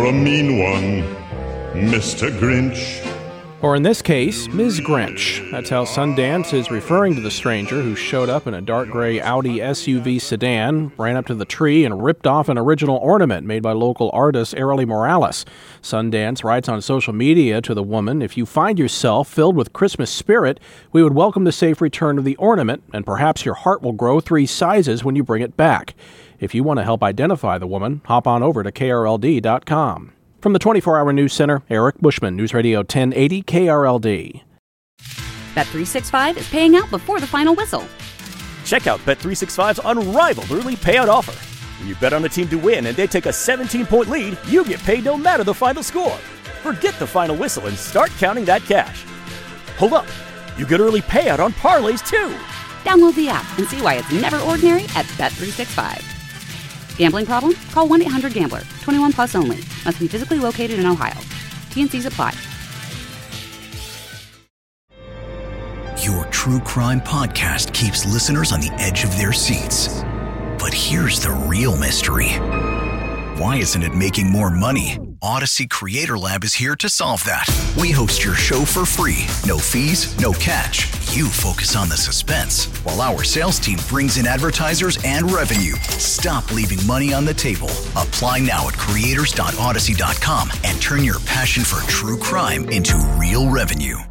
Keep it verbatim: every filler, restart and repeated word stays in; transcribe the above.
a mean one, Mister Grinch. Or in this case, Miz Grinch. That's how Sundance is referring to the stranger who showed up in a dark gray Audi S U V sedan, ran up to the tree, and ripped off an original ornament made by local artist Ariely Morales. Sundance writes on social media to the woman, "If you find yourself filled with Christmas spirit, we would welcome the safe return of the ornament, and perhaps your heart will grow three sizes when you bring it back." If you want to help identify the woman, hop on over to K R L D dot com. From the twenty-four hour News Center, Eric Bushman, News Radio ten eighty K R L D. Bet three sixty-five is paying out before the final whistle. Check out Bet three sixty-five's unrivaled early payout offer. When you bet on a team to win and they take a seventeen point lead, you get paid no matter the final score. Forget the final whistle and start counting that cash. Hold up, you get early payout on parlays too. Download the app and see why it's never ordinary at Bet three sixty-five. Gambling problem? Call one eight hundred gambler. twenty-one plus only. Must be physically located in Ohio. T N Cs apply. Your true crime podcast keeps listeners on the edge of their seats. But here's the real mystery. Why isn't it making more money? Odyssey Creator Lab is here to solve that. We host your show for free. No fees, no catch. You focus on the suspense, while our sales team brings in advertisers and revenue. Stop leaving money on the table. Apply now at creators dot odyssey dot com and turn your passion for true crime into real revenue.